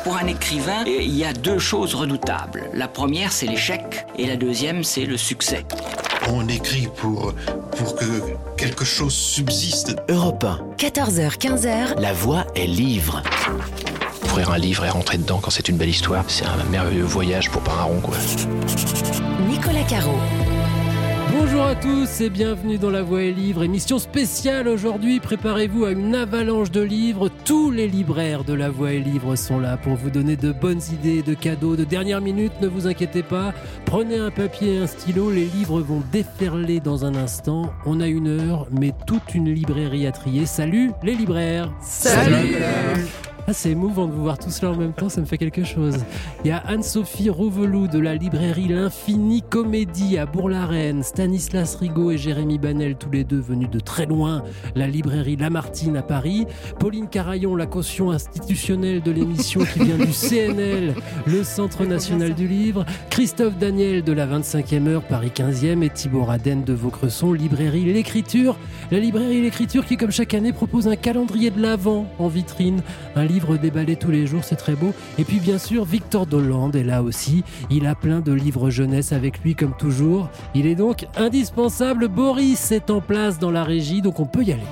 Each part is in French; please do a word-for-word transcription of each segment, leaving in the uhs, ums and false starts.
Pour un écrivain, il y a deux choses redoutables. La première, c'est l'échec, et la deuxième, c'est le succès. On écrit pour, pour que quelque chose subsiste. Europe un. quatorze heures quinze, La voix est livre. Ouvrir un livre et rentrer dedans quand c'est une belle histoire, c'est un merveilleux voyage pour pas un rond, quoi. Nicolas Caro. Bonjour à tous et bienvenue dans La Voix est Livre, émission spéciale aujourd'hui. Préparez-vous à une avalanche de livres. Tous les libraires de La Voix est Livre sont là pour vous donner de bonnes idées, de cadeaux de dernière minute. Ne vous inquiétez pas, prenez un papier et un stylo, les livres vont déferler dans un instant. On a une heure, mais toute une librairie à trier. Salut les libraires. Salut, Salut. Ah, c'est émouvant de vous voir tous là en même temps, ça me fait quelque chose. Il y a Anne-Sophie Rouvelou de la librairie L'Infini Comédie à Bourg-la-Reine, Stanislas Rigaud et Jérémy Banel, tous les deux venus de très loin, la librairie Lamartine à Paris, Pauline Carayon, la caution institutionnelle de l'émission qui vient du C N L, le Centre National du Livre, Christophe Daniel de la vingt-cinquième heure, Paris quinzième et Thibaut Raden de Vaucresson, librairie L'Écriture, la librairie L'Écriture qui comme chaque année propose un calendrier de l'Avent en vitrine, un livre déballé tous les jours, c'est très beau. Et puis bien sûr, Victor Dolande est là aussi. Il a plein de livres jeunesse avec lui comme toujours. Il est donc indispensable. Boris est en place dans la régie, donc on peut y aller.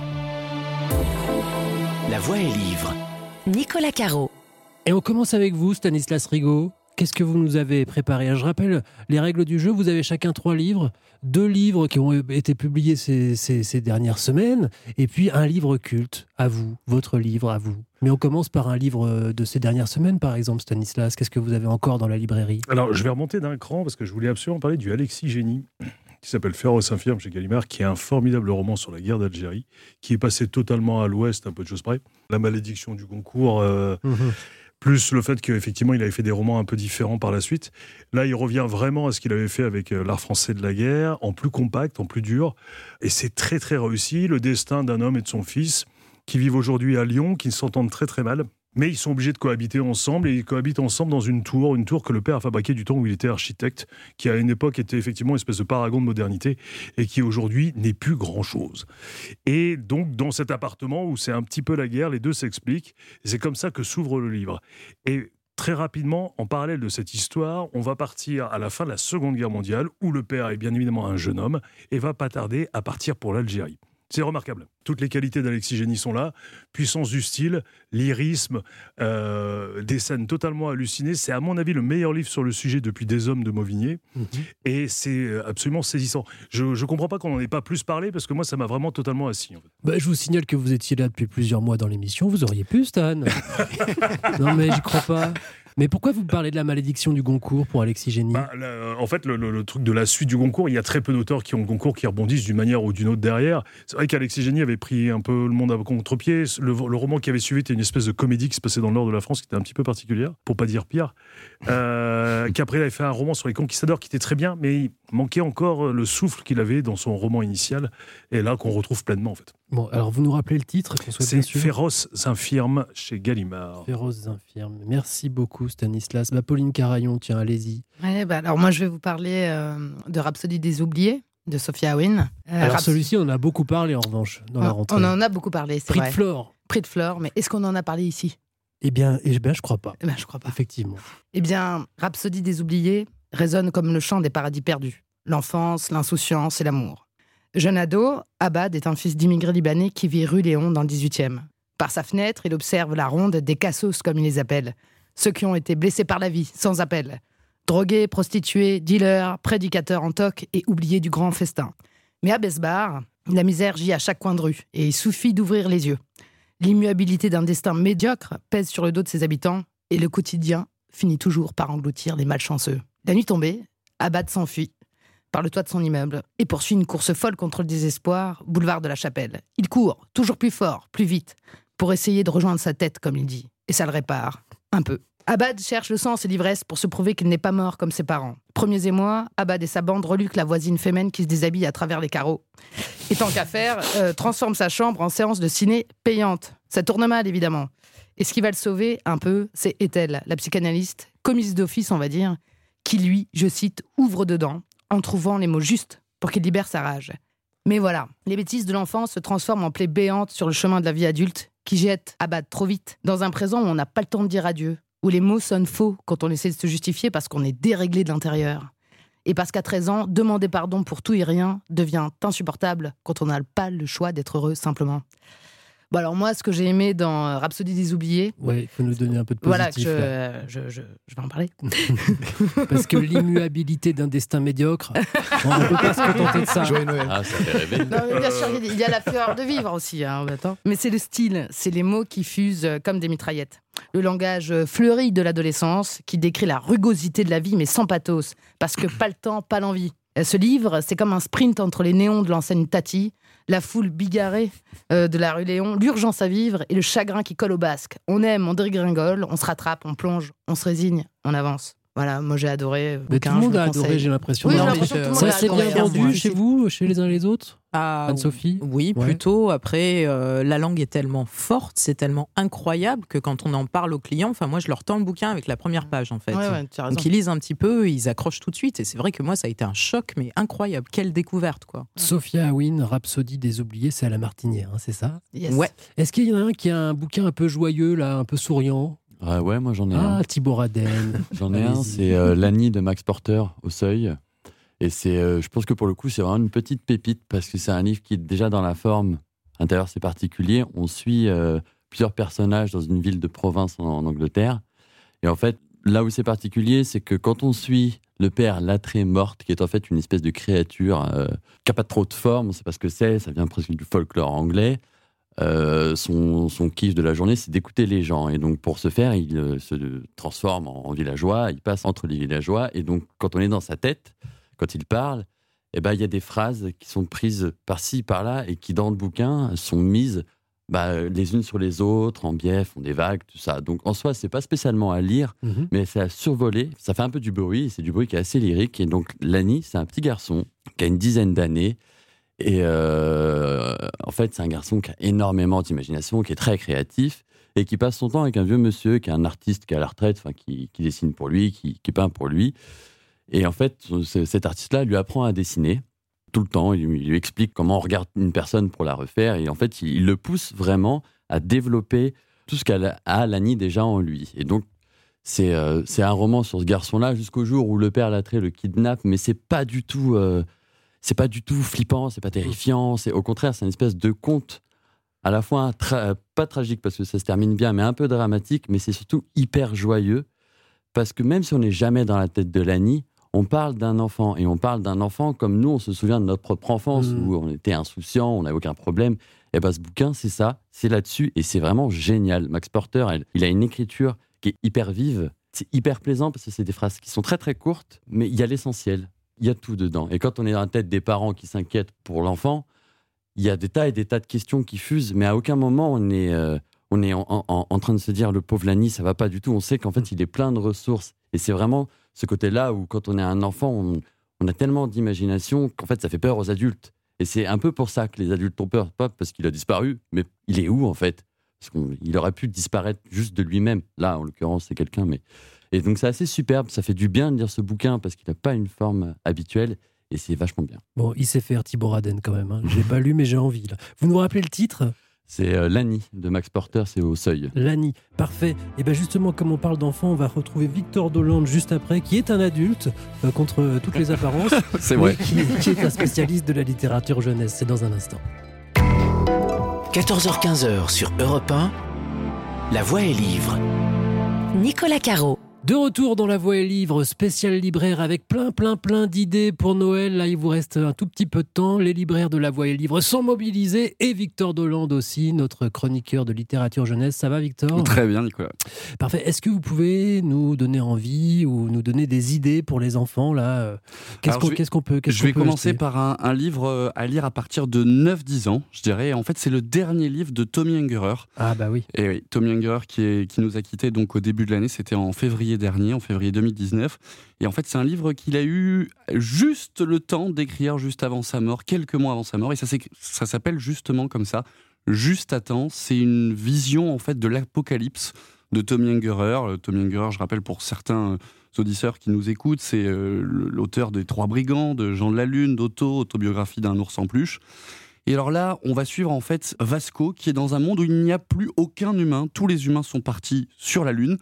La voix est livre. Nicolas Caro. Et on commence avec vous, Stanislas Rigaud. Qu'est-ce que vous nous avez préparé ? Je rappelle les règles du jeu. Vous avez chacun trois livres. Deux livres qui ont été publiés ces, ces, ces dernières semaines. Et puis un livre culte. À vous. Votre livre, à vous. Mais on commence par un livre de ces dernières semaines, par exemple, Stanislas. Qu'est-ce que vous avez encore dans la librairie ? Alors, je vais remonter d'un cran parce que je voulais absolument parler du Alexis Génie, qui s'appelle Féroce infirme chez Gallimard, qui est un formidable roman sur la guerre d'Algérie, qui est passé totalement à l'ouest, un peu de choses près. La malédiction du Goncourt... Euh, mmh. Plus le fait qu'effectivement, il avait fait des romans un peu différents par la suite. Là, il revient vraiment à ce qu'il avait fait avec l'art français de la guerre, en plus compact, en plus dur. Et c'est très, très réussi. Le destin d'un homme et de son fils qui vivent aujourd'hui à Lyon, qui s'entendent très, très mal. Mais ils sont obligés de cohabiter ensemble, et ils cohabitent ensemble dans une tour, une tour que le père a fabriquée du temps où il était architecte, qui à une époque était effectivement une espèce de paragon de modernité, et qui aujourd'hui n'est plus grand-chose. Et donc, dans cet appartement où c'est un petit peu la guerre, les deux s'expliquent, et c'est comme ça que s'ouvre le livre. Et très rapidement, en parallèle de cette histoire, on va partir à la fin de la Seconde Guerre mondiale, où le père est bien évidemment un jeune homme, et va pas tarder à partir pour l'Algérie. C'est remarquable. Toutes les qualités d'Alexis Génie sont là. Puissance du style, lyrisme, euh, des scènes totalement hallucinées. C'est à mon avis le meilleur livre sur le sujet depuis Des Hommes de Mauvigné. Mmh. Et c'est absolument saisissant. Je ne comprends pas qu'on n'en ait pas plus parlé parce que moi, ça m'a vraiment totalement assis. En fait. Bah, je vous signale que vous étiez là depuis plusieurs mois dans l'émission. Vous auriez pu, Stan. Non, mais j'y crois pas. Mais pourquoi vous parlez de la malédiction du Goncourt pour Alexis Génie ? bah, là, En fait, le, le, le truc de la suite du Goncourt, il y a très peu d'auteurs qui ont le Goncourt qui rebondissent d'une manière ou d'une autre derrière. C'est vrai qu'Alexis Génie avait pris un peu le monde à contre-pied. Le, le roman qui avait suivi était une espèce de comédie qui se passait dans le nord de la France, qui était un petit peu particulière, pour pas dire pire. Euh, qu'après, il avait fait un roman sur les conquistadors qui était très bien, mais il manquait encore le souffle qu'il avait dans son roman initial, et là qu'on retrouve pleinement en fait. Bon, alors vous nous rappelez le titre qu'on soit C'est bien sûr. Féroces infirmes chez Gallimard. Féroces infirmes. Merci beaucoup Stanislas. Bah, Pauline Carayon, tiens, allez-y. Ouais, bah, alors moi je vais vous parler euh, de Rhapsodie des oubliés de Sophia Howin. Euh, alors Raps... celui-ci on en a beaucoup parlé en revanche dans on, la rentrée. On en a beaucoup parlé, c'est Prix vrai. de Flore. Prix de Flore, mais est-ce qu'on en a parlé ici ? Eh bien, eh bien je crois pas. Eh bien je crois pas. Effectivement. Eh bien, Rhapsodie des oubliés résonne comme le chant des paradis perdus. L'enfance, l'insouciance et l'amour. Jeune ado, Abad est un fils d'immigrés libanais qui vit rue Léon dans le dix-huitième. Par sa fenêtre, il observe la ronde des cassos, comme il les appelle. Ceux qui ont été blessés par la vie, sans appel. Drogués, prostitués, dealers, prédicateurs en toque et oubliés du grand festin. Mais à Besbar, la misère gît à chaque coin de rue et il suffit d'ouvrir les yeux. L'immuabilité d'un destin médiocre pèse sur le dos de ses habitants et le quotidien finit toujours par engloutir les malchanceux. La nuit tombée, Abad s'enfuit par le toit de son immeuble et poursuit une course folle contre le désespoir, boulevard de la Chapelle. Il court, toujours plus fort, plus vite, pour essayer de rejoindre sa tête, comme il dit. Et ça le répare, un peu. Abad cherche le sens et l'ivresse pour se prouver qu'il n'est pas mort comme ses parents. Premiers émois, Abad et sa bande reluquent la voisine fémène qui se déshabille à travers les carreaux. Et tant qu'à faire, euh, transforme sa chambre en séance de ciné payante. Ça tourne mal, évidemment. Et ce qui va le sauver, un peu, c'est Ethel, la psychanalyste, commise d'office, on va dire, qui lui, je cite, ouvre dedans, en trouvant les mots justes pour qu'il libère sa rage. Mais voilà, les bêtises de l'enfance se transforment en plaies béantes sur le chemin de la vie adulte qui jette Abad trop vite dans un présent où on n'a pas le temps de dire adieu, où les mots sonnent faux quand on essaie de se justifier parce qu'on est déréglé de l'intérieur. Et parce qu'à treize ans, demander pardon pour tout et rien devient insupportable quand on n'a pas le choix d'être heureux simplement. Bon alors moi, ce que j'ai aimé dans Rhapsodie des oubliés... Ouais, il faut nous donner un peu de Voilà, positif. je, je, je, je vais en parler. Parce que l'immuabilité d'un destin médiocre, on ne peut pas se contenter de ça. Joyeux Noël. Ah, ça fait rêver. Non, mais bien sûr, il y a la fureur de vivre aussi. Hein, mais c'est le style, c'est les mots qui fusent comme des mitraillettes. Le langage fleuri de l'adolescence qui décrit la rugosité de la vie, mais sans pathos. Parce que pas le temps, pas l'envie. Ce livre, c'est comme un sprint entre les néons de l'enseigne Tati, la foule bigarrée euh, de la rue Léon, l'urgence à vivre et le chagrin qui colle au basque. On aime, on dégringole, on se rattrape, on plonge, on se résigne, on avance. Voilà, moi j'ai adoré. Mais tout le monde a adoré, j'ai l'impression. Oui, Non, j'ai mais l'impression que tout le monde ça a s'est adoré, bien hein, vendu moi. chez vous, chez les uns et les autres Ah, Anne-Sophie Oui, Ouais. plutôt. Après, euh, la langue est tellement forte, c'est tellement incroyable que quand on en parle aux clients, enfin moi je leur tends le bouquin avec la première page en fait. Ouais, ouais, tu as raison. Donc ils lisent un petit peu, ils accrochent tout de suite. Et c'est vrai que moi ça a été un choc, mais incroyable. Quelle découverte quoi. Sophia Awin, Rhapsodie des oubliés, c'est à la Martinière, hein, c'est ça Yes. Ouais. Est-ce qu'il y en a un qui a un bouquin un peu joyeux, là, un peu souriant Ah ouais, moi j'en ai Ah, un. Thibaut Raden. J'en ai un, Allez-y. c'est euh, L'Annie de Max Porter au Seuil. Et c'est, euh, je pense que pour le coup, c'est vraiment une petite pépite parce que c'est un livre qui, déjà dans la forme intérieure, c'est particulier. On suit euh, plusieurs personnages dans une ville de province en, en Angleterre. Et en fait, là où c'est particulier, c'est que quand on suit le père Lattré morte, qui est en fait une espèce de créature euh, qui n'a pas trop de forme, on ne sait pas ce que c'est, ça vient presque du folklore anglais. Euh, son, son kiff de la journée, c'est d'écouter les gens. Et donc, pour ce faire, il euh, se transforme en, en villageois, il passe entre les villageois. Et donc, quand on est dans sa tête, quand il parle, eh ben, il y a des phrases qui sont prises par-ci, par-là, et qui, dans le bouquin, sont mises bah, les unes sur les autres, en biais, font des vagues, tout ça. Donc, en soi, c'est pas spécialement à lire, Mhm. mais c'est à survoler. Ça fait un peu du bruit, et c'est du bruit qui est assez lyrique. Et donc, Lanny, c'est un petit garçon qui a une dizaine d'années. Et euh, en fait, c'est un garçon qui a énormément d'imagination, qui est très créatif et qui passe son temps avec un vieux monsieur qui est un artiste qui est à la retraite, enfin, qui, qui dessine pour lui, qui, qui peint pour lui. Et en fait, ce- cet artiste-là lui apprend à dessiner tout le temps. Il lui, il lui explique comment on regarde une personne pour la refaire. Et en fait, il, il le pousse vraiment à développer tout ce qu'a a Lanny déjà en lui. Et donc, c'est, euh, c'est un roman sur ce garçon-là jusqu'au jour où le père Lattré le kidnappe, mais c'est pas du tout... euh, c'est pas du tout flippant, c'est pas terrifiant, c'est au contraire, c'est une espèce de conte à la fois tra- pas tragique parce que ça se termine bien, mais un peu dramatique, mais c'est surtout hyper joyeux parce que même si on n'est jamais dans la tête de Lanny, on parle d'un enfant et on parle d'un enfant comme nous, on se souvient de notre propre enfance Mmh. où on était insouciant, on n'avait aucun problème. Et ben ce bouquin, c'est ça, c'est là-dessus et c'est vraiment génial. Max Porter, elle- il a une écriture qui est hyper vive, c'est hyper plaisant parce que c'est des phrases qui sont très très courtes, mais il y a l'essentiel. Il y a tout dedans. Et quand on est dans la tête des parents qui s'inquiètent pour l'enfant, il y a des tas et des tas de questions qui fusent, mais à aucun moment on est, euh, on est en, en- en train de se dire le pauvre Lanny, ça va pas du tout. On sait qu'en fait, il est plein de ressources. Et c'est vraiment ce côté-là où, quand on est un enfant, on, on a tellement d'imagination qu'en fait, ça fait peur aux adultes. Et c'est un peu pour ça que les adultes ont peur, pas parce qu'il a disparu, mais il est où en fait ? Parce qu'il aurait pu disparaître juste de lui-même. Là, en l'occurrence, c'est quelqu'un, mais. Et donc c'est assez superbe, ça fait du bien de lire ce bouquin parce qu'il n'a pas une forme habituelle et c'est vachement bien. Bon, il sait faire Thibaut Raden quand même. Hein. Je l'ai pas lu, mais j'ai envie. Là. Vous nous rappelez le titre ? C'est euh, Lanny de Max Porter, c'est au Seuil. Lanny, parfait. Et bien justement, comme on parle d'enfants, on va retrouver Victor Dolande juste après, qui est un adulte, euh, contre euh, toutes les apparences. C'est mais Qui, qui est un spécialiste de la littérature jeunesse. C'est dans un instant. quatorze heures quinze sur Europe un, La Voix est livre. Nicolas Caro. De retour dans La Voix est livre, spécial libraire avec plein, plein, plein d'idées pour Noël. Là, il vous reste un tout petit peu de temps. Les libraires de La Voix est livre sont mobilisés et Victor Dolande aussi, notre chroniqueur de littérature jeunesse. Ça va, Victor ? Très bien, Nicolas. Parfait. Est-ce que vous pouvez nous donner envie ou nous donner des idées pour les enfants là ? Qu'est-ce Alors, qu'on, je vais- qu'est-ce qu'on peut qu'est-ce Je vais qu'on peut commencer acheter par un, un livre euh, à lire à partir de neuf dix ans, je dirais. En fait, c'est le dernier livre de Tommy Ungerer. Ah bah oui. Et oui, Tommy Ungerer qui, est, qui nous a quittés donc au début de l'année, c'était en février dernier, en février deux mille dix-neuf. Et en fait, c'est un livre qu'il a eu juste le temps d'écrire juste avant sa mort, quelques mois avant sa mort. Et ça, c'est, ça s'appelle justement comme ça, Juste à temps. C'est une vision en fait de l'apocalypse de Tommy Ungerer. Tommy Ungerer, je rappelle pour certains auditeurs qui nous écoutent, c'est euh, l'auteur des Trois Brigands, de Jean de la Lune, d'Otto, autobiographie d'un ours en peluche. Et alors là, on va suivre en fait Vasco, qui est dans un monde où il n'y a plus aucun humain. Tous les humains sont partis sur la Lune.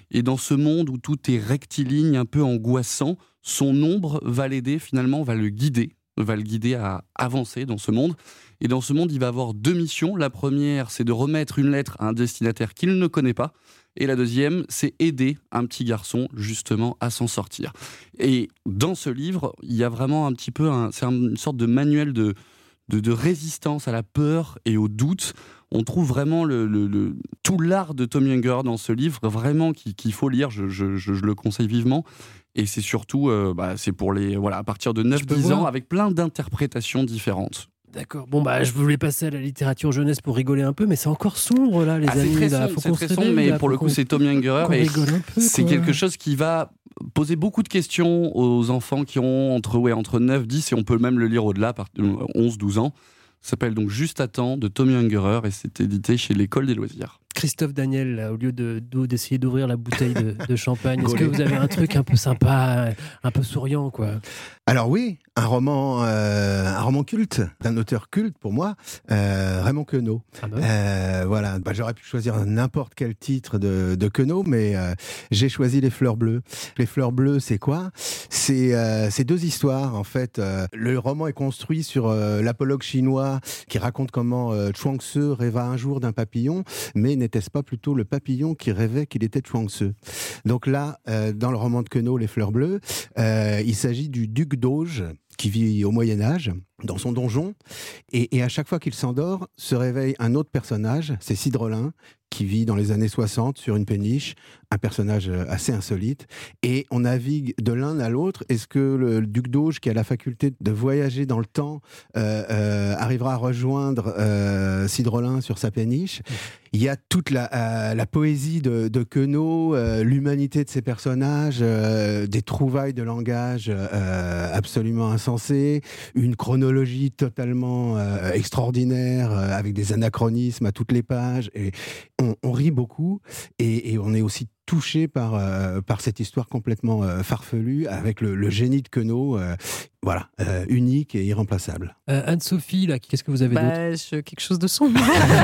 Et dans ce monde où tout est rectiligne, un peu angoissant, son ombre va l'aider finalement, va le guider, va le guider à avancer dans ce monde. Et dans ce monde, il va avoir deux missions. La première, c'est de remettre une lettre à un destinataire qu'il ne connaît pas. Et la deuxième, c'est aider un petit garçon justement à s'en sortir. Et dans ce livre, il y a vraiment un petit peu, un, c'est une sorte de manuel de, de, de résistance à la peur et au doute. On trouve vraiment le, le, le, tout l'art de Tom Younger dans ce livre, vraiment qu'il, qu'il faut lire, je, je, je, je le conseille vivement. Et c'est surtout, euh, bah, c'est pour les, voilà, à partir de neuf dix ans, avec plein d'interprétations différentes. D'accord. Bon, bah, je voulais passer à la littérature jeunesse pour rigoler un peu, mais c'est encore sombre, là, les ah, amis. C'est très là. sombre, Faut c'est qu'on très se sombre, réveille, mais là, pour le coup, qu'on, c'est Tom Younger. qu'on Et rigole un peu, c'est quoi. quelque chose qui va poser beaucoup de questions aux enfants qui ont entre, ouais, entre neuf, dix, et on peut même le lire au-delà, par onze, douze ans. Ça s'appelle donc Juste à temps de Tom Younger et c'est édité chez l'École des loisirs. Christophe Daniel, là, au lieu de, de, d'essayer d'ouvrir la bouteille de, de champagne, est-ce que vous avez un truc un peu sympa, un peu souriant, quoi? Alors oui, un roman, euh, un roman culte, d'un auteur culte pour moi, euh, Raymond Queneau. Ah ben. euh, voilà, bah, j'aurais pu choisir n'importe quel titre de, de Queneau, mais euh, j'ai choisi Les Fleurs Bleues. Les Fleurs Bleues, c'est quoi? C'est, euh, c'est deux histoires, en fait. Euh, le roman est construit sur euh, l'apologue chinois qui raconte comment euh, Chuang-Tzu rêva un jour d'un papillon, mais n'était-ce pas plutôt le papillon qui rêvait qu'il était Chuang-Tzu? Donc là, euh, dans le roman de Queneau, Les Fleurs Bleues, euh, il s'agit du duc d'Auge, qui vit au Moyen-Âge, dans son donjon, et, et à chaque fois qu'il s'endort, se réveille un autre personnage, c'est Cidrelin, qui vit dans les années soixante sur une péniche, un personnage assez insolite, et on navigue de l'un à l'autre. Est-ce que le, le duc d'Auge, qui a la faculté de voyager dans le temps, euh, euh, arrivera à rejoindre euh, Cidrelin sur sa péniche? Il y a toute la, euh, la poésie de, de Queneau, euh, l'humanité de ses personnages, euh, des trouvailles de langage euh, absolument insensées, une chronologie totalement euh, extraordinaire, euh, avec des anachronismes à toutes les pages, et on, on rit beaucoup, et, et on est aussi touché par, euh, par cette histoire complètement euh, farfelue, avec le, le génie de Queneau, euh, voilà, euh, unique et irremplaçable. Euh, Anne-Sophie, là, qu'est-ce que vous avez bah, d'autre? je, quelque chose de sombre.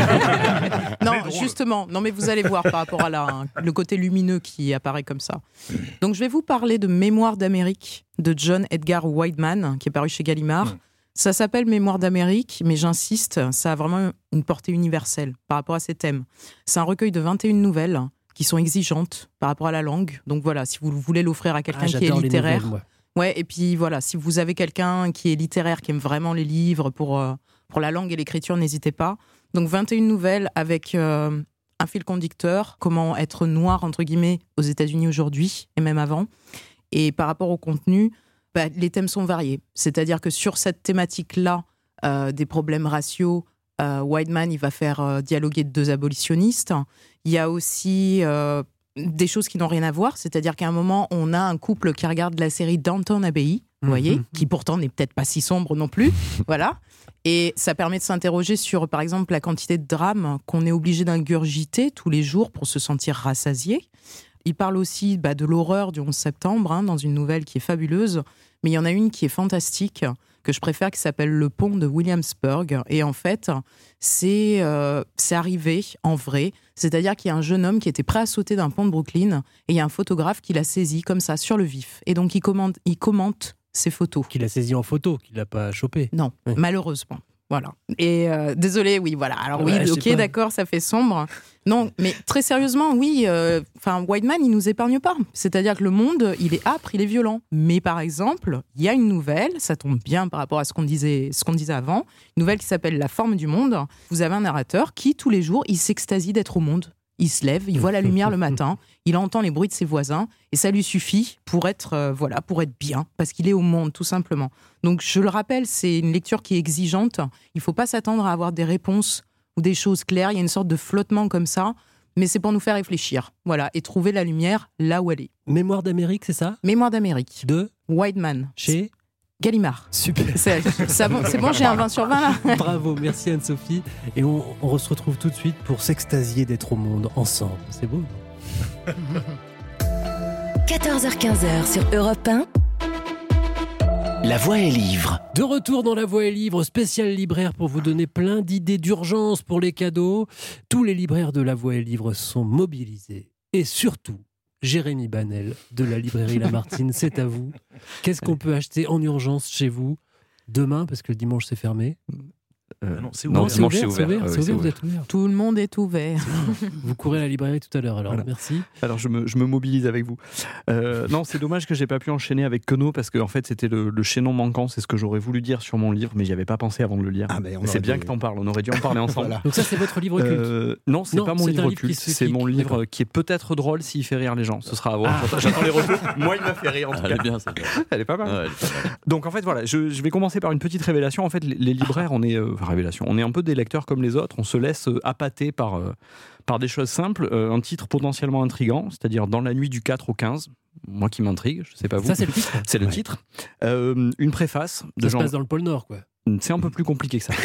Non, justement, non mais vous allez voir par rapport à la, hein, le côté lumineux qui apparaît comme ça. Donc je vais vous parler de Mémoires d'Amérique de John Edgar Wideman, qui est paru chez Gallimard. Mmh. Ça s'appelle Mémoires d'Amérique, mais j'insiste, ça a vraiment une portée universelle par rapport à ces thèmes. C'est un recueil de vingt et une nouvelles qui sont exigeantes par rapport à la langue. Donc voilà, si vous voulez l'offrir à quelqu'un ah, qui est littéraire. Les nouvelles, ouais, et puis voilà, si vous avez quelqu'un qui est littéraire, qui aime vraiment les livres pour, euh, pour la langue et l'écriture, n'hésitez pas. Donc vingt et une nouvelles avec euh, un fil conducteur, comment être noir, entre guillemets, aux États-Unis aujourd'hui, et même avant. Et par rapport au contenu, bah, les thèmes sont variés. C'est-à-dire que sur cette thématique-là, euh, des problèmes raciaux, euh, Wideman, il va faire euh, dialoguer deux abolitionnistes. Il y a aussi euh, des choses qui n'ont rien à voir, c'est-à-dire qu'à un moment, on a un couple qui regarde la série Downton Abbey, vous voyez, qui pourtant n'est peut-être pas si sombre non plus, voilà. Et ça permet de s'interroger sur, par exemple, la quantité de drames qu'on est obligé d'ingurgiter tous les jours pour se sentir rassasié. Il parle aussi bah, de l'horreur du onze septembre, hein, dans une nouvelle qui est fabuleuse, mais il y en a une qui est fantastique, que je préfère, qui s'appelle Le Pont de Williamsburg. Et en fait, c'est, euh, c'est arrivé en vrai. C'est-à-dire qu'il y a un jeune homme qui était prêt à sauter d'un pont de Brooklyn et il y a un photographe qui l'a saisi comme ça, sur le vif. Et donc, il commente, il commente ses photos. Qu'il a saisi en photo, qu'il l'a pas chopé. Non, oui. Malheureusement. Voilà. Et euh, désolé, oui, voilà. Alors oui, ouais, ok, d'accord, ça fait sombre. Non, mais très sérieusement, oui. Enfin, euh, Wideman, il nous épargne pas. C'est-à-dire que le monde, il est âpre, il est violent. Mais par exemple, il y a une nouvelle, ça tombe bien par rapport à ce qu'on disait, ce qu'on disait avant, une nouvelle qui s'appelle La forme du monde. Vous avez un narrateur qui, tous les jours, il s'extasie d'être au monde. Il se lève, il voit la lumière le matin, il entend les bruits de ses voisins et ça lui suffit pour être, euh, voilà, pour être bien, parce qu'il est au monde, tout simplement. Donc, je le rappelle, c'est une lecture qui est exigeante. Il ne faut pas s'attendre à avoir des réponses ou des choses claires. Il y a une sorte de flottement comme ça, mais c'est pour nous faire réfléchir, voilà, et trouver la lumière là où elle est. Mémoires d'Amérique, c'est ça? Mémoires d'Amérique. De Wideman. Chez Gallimard. Super. C'est, c'est, bon, c'est bon, j'ai un vingt sur vingt là. Bravo, merci Anne-Sophie. Et on, on se retrouve tout de suite pour s'extasier d'être au monde ensemble. C'est beau. quatorze heures quinze sur Europe un. La Voix est livre. De retour dans La Voix est livre, spécial libraire pour vous donner plein d'idées d'urgence pour les cadeaux. Tous les libraires de La Voix est livre sont mobilisés. Et surtout, Jérémy Banel de la librairie Lamartine, c'est à vous. Qu'est-ce qu'on peut acheter en urgence chez vous demain, parce que le dimanche c'est fermé? Euh, non, c'est ouvert. non, c'est ouvert, c'est ouvert. c'est ouvert, Ah, c'est oui, ouvert, c'est vous ouvert. êtes ouvert. Tout le monde est ouvert. Vous courez à la librairie tout à l'heure, alors Voilà. merci. Alors je me, je me mobilise avec vous. Euh, non, c'est dommage que j'ai pas pu enchaîner avec Queneau parce que en fait c'était le, le chaînon manquant, c'est ce que j'aurais voulu dire sur mon livre, mais j'y avais pas pensé avant de le lire. Ah, ben, on c'est aurait bien dû- que t'en parles, on aurait dû en parler ensemble. Voilà. Donc ça c'est votre livre culte. Euh, non, c'est Non, pas mon c'est un livre livre qui culte, se- c'est qui- mon livre d'accord. qui est peut-être drôle s'il fait rire les gens. Ce sera à voir. Ah. J'attends- J'attends les retours. Moi, il m'a fait rire en tout Elle cas. est bien, ça. Elle est pas mal. Ouais, elle est pas mal. Donc en fait voilà, je, je vais commencer par une petite révélation. En fait, les, les libraires, on est euh, enfin, révélation, on est un peu des lecteurs comme les autres. On se laisse euh, appâter par euh, par des choses simples. Euh, un titre potentiellement intrigant, c'est-à-dire Dans la nuit du quatre au quinze. Moi qui m'intrigue, je sais pas vous. Ça c'est le titre. C'est le titre. Euh, une préface de Ça se Jean. passe dans le pôle Nord, quoi. C'est un peu plus compliqué que ça.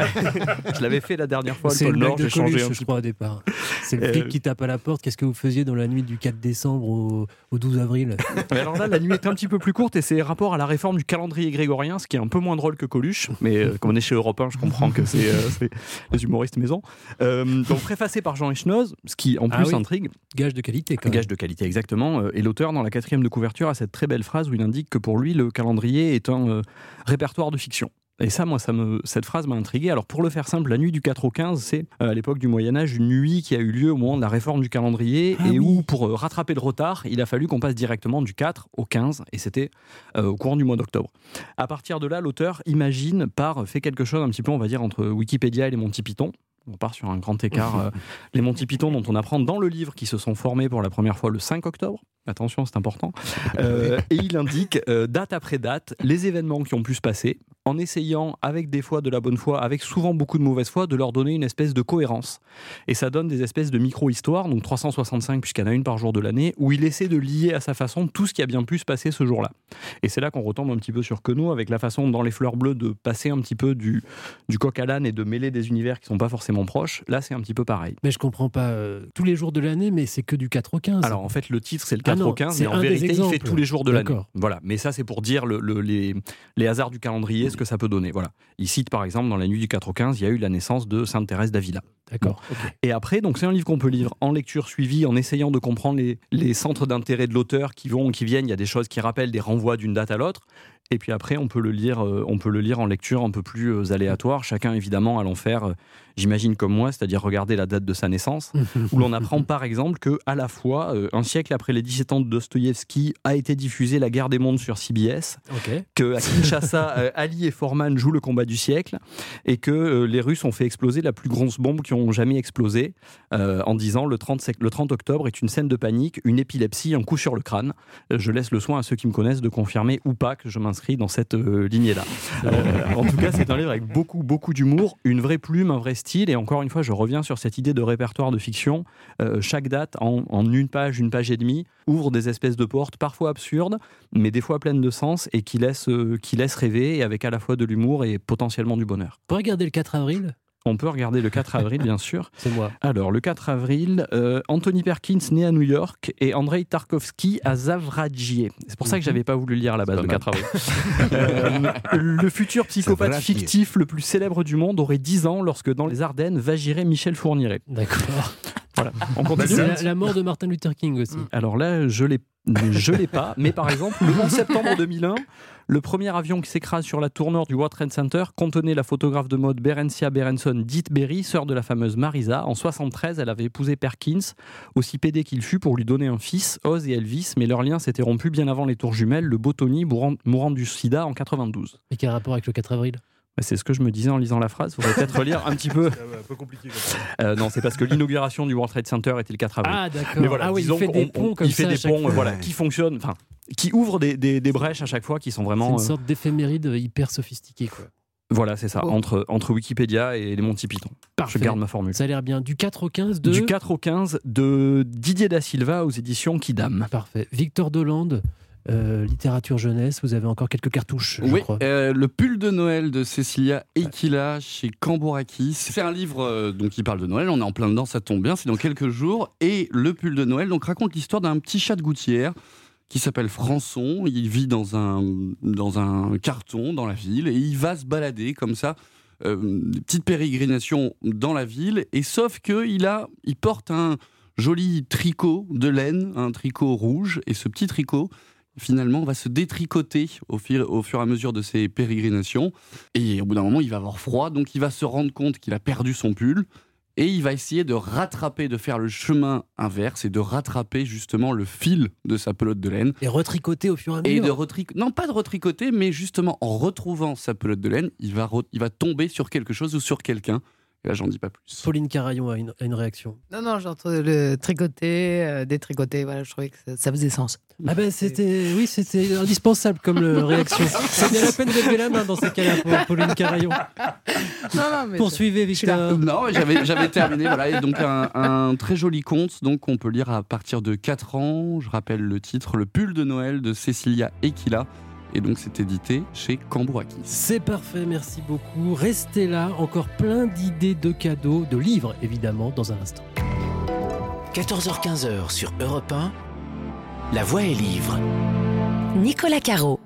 Je l'avais fait la dernière fois. Le C'est pôle une Nord, blague j'ai de changé Coluche, un je petit peu. crois, au départ. C'est le Euh, flic qui tape à la porte. Qu'est-ce que vous faisiez dans la nuit du quatre décembre au, au douze avril? Mais alors là, la nuit est un petit peu plus courte et c'est rapport à la réforme du calendrier grégorien, ce qui est un peu moins drôle que Coluche. Mais euh, comme on est chez Europe un, je comprends que c'est euh, c'est les humoristes maison. Euh, donc préfacé par Jean Echenoz, ce qui en Ah plus oui. intrigue. Gage de qualité, quand même. Gage de qualité, exactement. Euh, Et l'auteur, dans la quatrième de couverture, a cette très belle phrase où il indique que pour lui, le calendrier est un euh, répertoire de fiction. Et ça, moi, ça me, cette phrase m'a intrigué. Alors, pour le faire simple, la nuit du quatre au quinze, c'est euh, à l'époque du Moyen-Âge une nuit qui a eu lieu au moment de la réforme du calendrier Ah et oui. où, pour euh, rattraper le retard, il a fallu qu'on passe directement du quatre au quinze et c'était euh, au courant du mois d'octobre. À partir de là, l'auteur imagine, par, fait quelque chose un petit peu, on va dire, entre Wikipédia et les Monty Python. On part sur un grand écart. euh, les Monty Python, dont on apprend dans le livre qu'ils se sont formés pour la première fois le cinq octobre. Attention, c'est important. Euh, et il indique, euh, date après date, les événements qui ont pu se passer, en essayant, avec des fois de la bonne foi, avec souvent beaucoup de mauvaise foi, de leur donner une espèce de cohérence. Et ça donne des espèces de micro-histoires, donc trois cent soixante-cinq, puisqu'il y en a une par jour de l'année, où il essaie de lier à sa façon tout ce qui a bien pu se passer ce jour-là. Et c'est là qu'on retombe un petit peu sur Queneau, avec la façon, dans Les Fleurs Bleues, de passer un petit peu du, du coq à l'âne et de mêler des univers qui sont pas forcément proches. Là, c'est un petit peu pareil. Mais je comprends pas euh, tous les jours de l'année, mais c'est que du quatre au quinze. Alors en fait, le titre c'est le Ah quatre non, au quinze, c'est mais en un des vérité, il fait exemples. tous les jours de l'année. D'accord. Voilà. Mais ça, c'est pour dire le, le- les, les hasards du calendrier, ce que ça peut donner. Voilà. Il cite par exemple dans la nuit du quatre au quinze, il y a eu la naissance de Sainte Thérèse d'Avila. D'accord. Et après, donc c'est un livre qu'on peut lire en lecture suivie, en essayant de comprendre les, les centres d'intérêt de l'auteur qui vont, qui viennent. Il y a des choses qui rappellent des renvois d'une date à l'autre. Et puis après, on peut le lire, euh, on peut le lire en lecture un peu plus euh, aléatoire. Chacun évidemment allant faire, euh, j'imagine comme moi, c'est-à-dire regarder la date de sa naissance, où l'on apprend par exemple que à la fois, euh, un siècle après les dix-sept ans de Dostoïevski, a été diffusée La Guerre des mondes sur C B S, Ok. que à Kinshasa, euh, Ali et Foreman jouent le combat du siècle, et que euh, les Russes ont fait exploser la plus grosse bombe qui ont jamais explosé, euh, en disant le trente, sec- le trente octobre est une scène de panique, une épilepsie, un coup sur le crâne. Euh, je laisse le soin à ceux qui me connaissent de confirmer ou pas que je m'inscris dans cette euh, lignée-là. Euh, en tout cas, c'est un livre avec beaucoup, beaucoup d'humour, une vraie plume, un vrai style, et encore une fois, je reviens sur cette idée de répertoire de fiction. Euh, chaque date, en, en une page, une page et demie, ouvre des espèces de portes, parfois absurdes, mais des fois pleines de sens, et qui laissent, euh, qui laissent rêver, et avec à la fois de l'humour et potentiellement du bonheur. On peut regarder le quatre avril? On peut regarder le quatre avril, bien sûr. C'est moi. Alors, le quatre avril, euh, Anthony Perkins né à New York et Andrei Tarkovsky à Zavradjié. C'est pour ça que j'avais pas voulu le lire à la base, le quatre avril. Euh, le futur psychopathe Zavradjié. fictif le plus célèbre du monde aurait dix ans lorsque dans les Ardennes vagirait Michel Fourniret. D'accord. Voilà, on continue. C'est la, la mort de Martin Luther King aussi. Alors là, je l'ai, je l'ai pas. Mais par exemple, le onze septembre deux mille un, le premier avion qui s'écrase sur la tour nord du World Trade Center contenait la photographe de mode Berencia Berenson, dite Berry, sœur de la fameuse Marisa. En soixante-treize, elle avait épousé Perkins, aussi pédé qu'il fut, pour lui donner un fils, Oz et Elvis. Mais leur lien s'était rompu bien avant les tours jumelles, le beau Tony mourant, mourant du sida en quatre-vingt-douze. Et quel rapport avec le quatre avril? Bah, c'est ce que je me disais en lisant la phrase. Il faudrait peut-être relire un petit peu. C'est un peu compliqué comme ça. Euh, non, c'est parce que l'inauguration du World Trade Center était le quatre avril. Ah, d'accord. Mais voilà, Ah oui, il disons fait des qu'on- ponts on- comme il fait ça à des chaque ponts, fois. voilà, Ouais. qui fonctionnent, enfin, qui ouvrent des, des, des brèches à chaque fois, qui sont C'est vraiment. une euh, sorte d'éphéméride hyper sophistiquée, quoi. Voilà, c'est ça, Bon. entre, entre Wikipédia et les Monty Python. Parfait. Je garde ma formule. Ça a l'air bien. Du quatre au quinze de... Du quatre au quinze de Didier Da Silva aux éditions Kidam. Parfait. Victor Dolande, euh, littérature jeunesse, vous avez encore quelques cartouches, je Oui, crois. euh, le pull de Noël de Cecilia Eikila chez Cambourakis. C'est un livre euh, donc, qui parle de Noël, on est en plein dedans, ça tombe bien, c'est dans quelques jours. Et le pull de Noël donc, raconte l'histoire d'un petit chat de gouttière qui s'appelle Françon. Il vit dans un, dans un carton dans la ville et il va se balader comme ça, euh, des petites pérégrinations dans la ville. Et sauf qu'il a, il porte un... joli tricot de laine, un tricot rouge, et ce petit tricot, finalement, va se détricoter au fur, au fur et à mesure de ses pérégrinations. Et au bout d'un moment, il va avoir froid, donc il va se rendre compte qu'il a perdu son pull. Et il va essayer de rattraper, de faire le chemin inverse et de rattraper justement le fil de sa pelote de laine. Et retricoter au fur et à mesure. Et de retric... Non, pas de retricoter, mais justement en retrouvant sa pelote de laine, il va, re... il va tomber sur quelque chose ou sur quelqu'un. Et là, j'en dis pas plus. Pauline Carayon a une, a une réaction. Non, non, j'entends le tricoter, euh, détricoter, voilà, je trouvais que ça, ça faisait sens. Ah ben c'était, oui, c'était indispensable comme le, réaction. C'est bien la peine de lever la main dans ces cas-là pour Pauline Carayon. Non, non, mais Poursuivez, Victor. Non, j'avais, j'avais terminé. Voilà, et donc un, un très joli conte, donc qu'on peut lire à partir de quatre ans. Je rappelle le titre, Le pull de Noël de Cecilia Equila. Et donc c'est édité chez Cambourakis. C'est parfait, merci beaucoup. Restez là, encore plein d'idées de cadeaux, de livres évidemment, dans un instant. quatorze heures quinze sur Europe un, La Voix est livre. Nicolas Caro.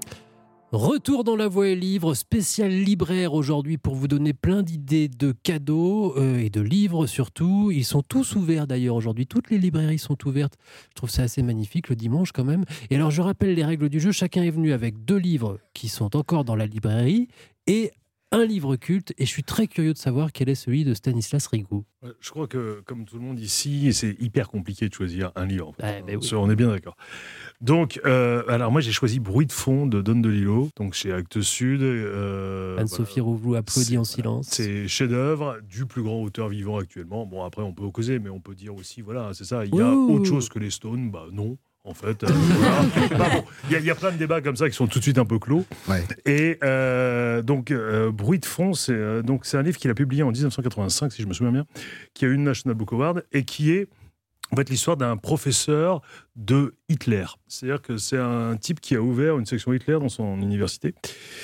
Retour dans La Voix et Livre, spécial libraire aujourd'hui pour vous donner plein d'idées de cadeaux euh, et de livres surtout. Ils sont tous ouverts d'ailleurs aujourd'hui, toutes les librairies sont ouvertes. Je trouve ça assez magnifique le dimanche quand même. Et alors je rappelle les règles du jeu, chacun est venu avec deux livres qui sont encore dans la librairie et un livre culte, et je suis très curieux de savoir quel est celui de Stanislas Rigaud. Je crois que, comme tout le monde ici, c'est hyper compliqué de choisir un livre. En fait. Ah, ben oui. On est bien d'accord. Donc, euh, alors moi, j'ai choisi Bruit de fond de Don DeLillo, donc chez Actes Sud. Euh, Anne-Sophie voilà. Rouvelou applaudit en silence. C'est chef-d'œuvre du plus grand auteur vivant actuellement. Bon, après, on peut causer, mais on peut dire aussi, voilà, c'est ça. Il y a Ouh. autre chose que les Stones, bah non. En fait, euh, voilà. bah bon, il y, y a plein de débats comme ça qui sont tout de suite un peu clos. Ouais. Et euh, donc, euh, Bruit de fond, c'est euh, donc c'est un livre qu'il a publié en dix-neuf cent quatre-vingt-cinq, si je me souviens bien, qui a eu une National Book Award et qui est en fait l'histoire d'un professeur de Hitler. C'est-à-dire que c'est un type qui a ouvert une section Hitler dans son université